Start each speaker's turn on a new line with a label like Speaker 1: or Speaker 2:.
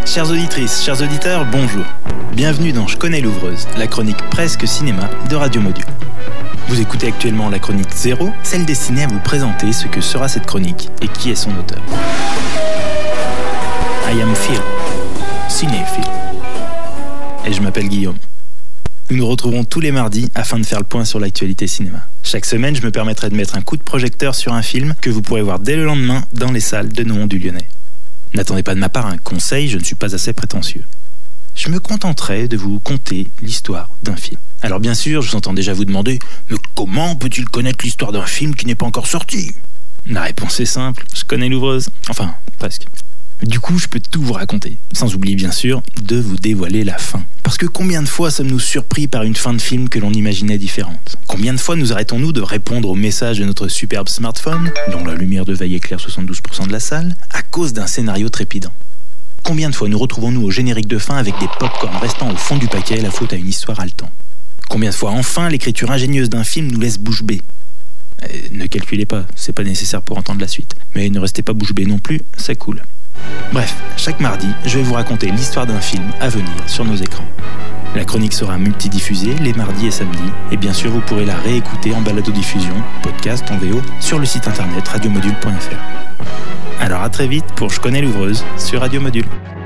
Speaker 1: Chères auditrices, chers auditeurs, bonjour. Bienvenue dans Je connais l'ouvreuse, la chronique presque cinéma de Radio Module. Vous écoutez actuellement la chronique 0, celle destinée à vous présenter ce que sera cette chronique et qui est son auteur. I am Phil, cinéphile. Et je m'appelle Guillaume. Nous nous retrouvons tous les mardis afin de faire le point sur l'actualité cinéma. Chaque semaine, je me permettrai de mettre un coup de projecteur sur un film que vous pourrez voir dès le lendemain dans les salles de Nohant-du-Lyonnais. N'attendez pas de ma part un conseil, je ne suis pas assez prétentieux. Je me contenterai de vous conter l'histoire d'un film. Alors bien sûr, je vous entends déjà vous demander « Mais comment peut-il connaître l'histoire d'un film qui n'est pas encore sorti ?» La réponse est simple, je connais l'ouvreuse. Enfin, presque. Du coup, je peux tout vous raconter, sans oublier bien sûr de vous dévoiler la fin. Parce que combien de fois sommes-nous surpris par une fin de film que l'on imaginait différente ? Combien de fois nous arrêtons-nous de répondre au message de notre superbe smartphone, dont la lumière de veille éclaire 72% de la salle, à cause d'un scénario trépidant ? Combien de fois nous retrouvons-nous au générique de fin avec des pop-corn restant au fond du paquet, la faute à une histoire haletante ? Combien de fois enfin l'écriture ingénieuse d'un film nous laisse bouche bée ? Ne calculez pas, c'est pas nécessaire pour entendre la suite. Mais ne restez pas bouche bée non plus, c'est cool. Bref, chaque mardi, je vais vous raconter l'histoire d'un film à venir sur nos écrans. La chronique sera multidiffusée les mardis et samedis, et bien sûr vous pourrez la réécouter en balado-diffusion, podcast, en VO, sur le site internet radiomodule.fr. Alors à très vite pour Je connais l'ouvreuse sur Radio Module.